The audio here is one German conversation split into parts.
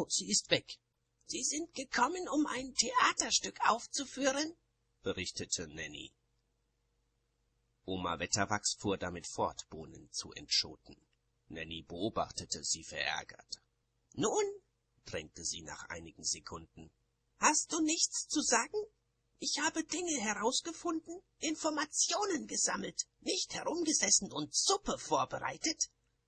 Oh, sie ist weg. »Sie sind gekommen, um ein Theaterstück aufzuführen?« berichtete Nanny. Oma Wetterwachs fuhr damit fort, Bohnen zu entschoten. Nanny beobachtete sie verärgert. »Nun«, drängte sie nach einigen Sekunden, »hast du nichts zu sagen? Ich habe Dinge herausgefunden, Informationen gesammelt, nicht herumgesessen und Suppe vorbereitet.«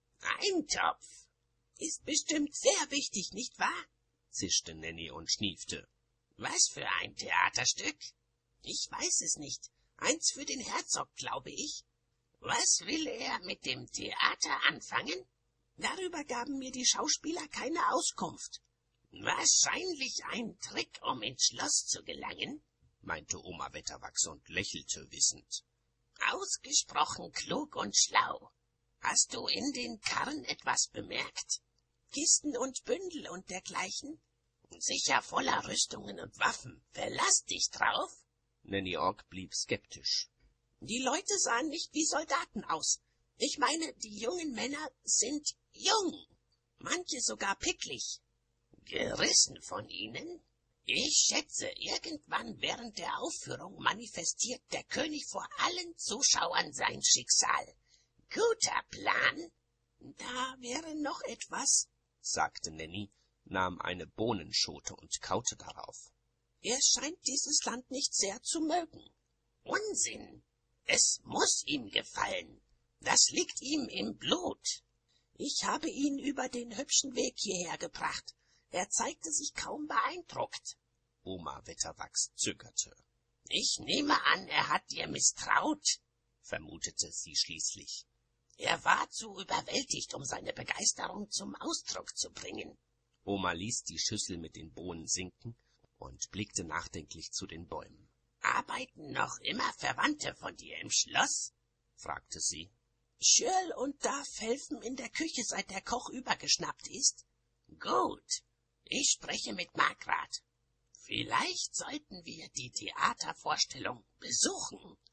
»Eintopf ist bestimmt sehr wichtig, nicht wahr?« zischte Nanny und schniefte. »Was für ein Theaterstück?« »Ich weiß es nicht. Eins für den Herzog, glaube ich.« »Was will er mit dem Theater anfangen?« »Darüber gaben mir die Schauspieler keine Auskunft.« »Wahrscheinlich ein Trick, um ins Schloss zu gelangen«, meinte Oma Wetterwachs und lächelte wissend. »Ausgesprochen klug und schlau. Hast du in den Karren etwas bemerkt?« »Kisten und Bündel und dergleichen.« »Sicher voller Rüstungen und Waffen. Verlass dich drauf.« Nanny Ogg blieb skeptisch. »Die Leute sahen nicht wie Soldaten aus. Ich meine, die jungen Männer sind jung, manche sogar picklig.« »Gerissen von ihnen? Ich schätze, irgendwann während der Aufführung manifestiert der König vor allen Zuschauern sein Schicksal. Guter Plan.« »Da wäre noch etwas«, sagte Nanny, nahm eine Bohnenschote und kaute darauf. »Er scheint dieses Land nicht sehr zu mögen.« »Unsinn! Es muss ihm gefallen. Das liegt ihm im Blut.« »Ich habe ihn über den hübschen Weg hierher gebracht. Er zeigte sich kaum beeindruckt.« Oma Wetterwachs zögerte. »Ich nehme an, er hat dir misstraut«, vermutete sie schließlich. »Er war zu überwältigt, um seine Begeisterung zum Ausdruck zu bringen.« Oma ließ die Schüssel mit den Bohnen sinken und blickte nachdenklich zu den Bäumen. »Arbeiten noch immer Verwandte von dir im Schloss?« fragte sie. »Shirl und Duff helfen in der Küche, seit der Koch übergeschnappt ist.« »Gut, ich spreche mit Margret. Vielleicht sollten wir die Theatervorstellung besuchen.«